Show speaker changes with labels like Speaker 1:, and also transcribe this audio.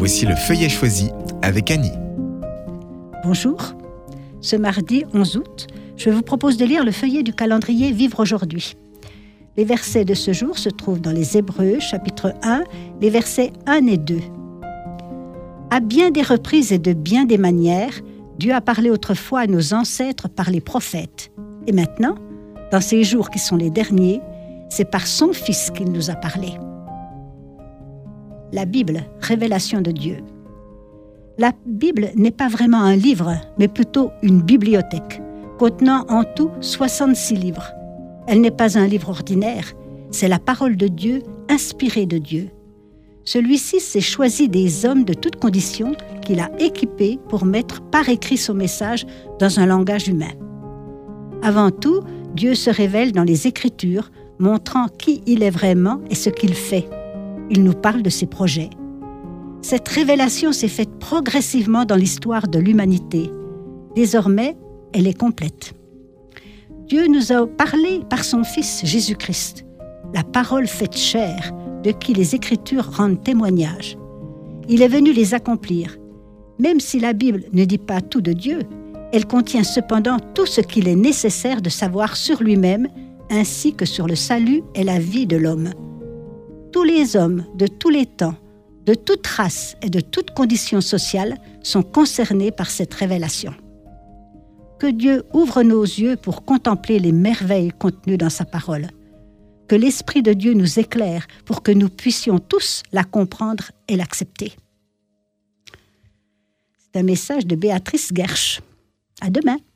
Speaker 1: Voici le feuillet choisi avec Annie.
Speaker 2: Bonjour. Ce mardi 11 août, je vous propose de lire le feuillet du calendrier Vivre aujourd'hui. Les versets de ce jour se trouvent dans les Hébreux, chapitre 1, les versets 1 et 2. À bien des reprises et de bien des manières, Dieu a parlé autrefois à nos ancêtres par les prophètes. Et maintenant, dans ces jours qui sont les derniers, c'est par son Fils qu'il nous a parlé. La Bible, révélation de Dieu. La Bible n'est pas vraiment un livre, mais plutôt une bibliothèque, contenant en tout 66 livres. Elle n'est pas un livre ordinaire, c'est la parole de Dieu, inspirée de Dieu. Celui-ci s'est choisi des hommes de toutes conditions qu'il a équipés pour mettre par écrit son message dans un langage humain. Avant tout, Dieu se révèle dans les Écritures, montrant qui il est vraiment et ce qu'il fait. Il nous parle de ses projets. Cette révélation s'est faite progressivement dans l'histoire de l'humanité. Désormais, elle est complète. Dieu nous a parlé par son Fils Jésus-Christ, la parole faite chair, de qui les Écritures rendent témoignage. Il est venu les accomplir. Même si la Bible ne dit pas tout de Dieu, elle contient cependant tout ce qu'il est nécessaire de savoir sur lui-même, ainsi que sur le salut et la vie de l'homme. Tous les hommes de tous les temps, de toute race et de toute condition sociale sont concernés par cette révélation. Que Dieu ouvre nos yeux pour contempler les merveilles contenues dans sa parole. Que l'Esprit de Dieu nous éclaire pour que nous puissions tous la comprendre et l'accepter. C'est un message de Béatrice Gersch. À demain.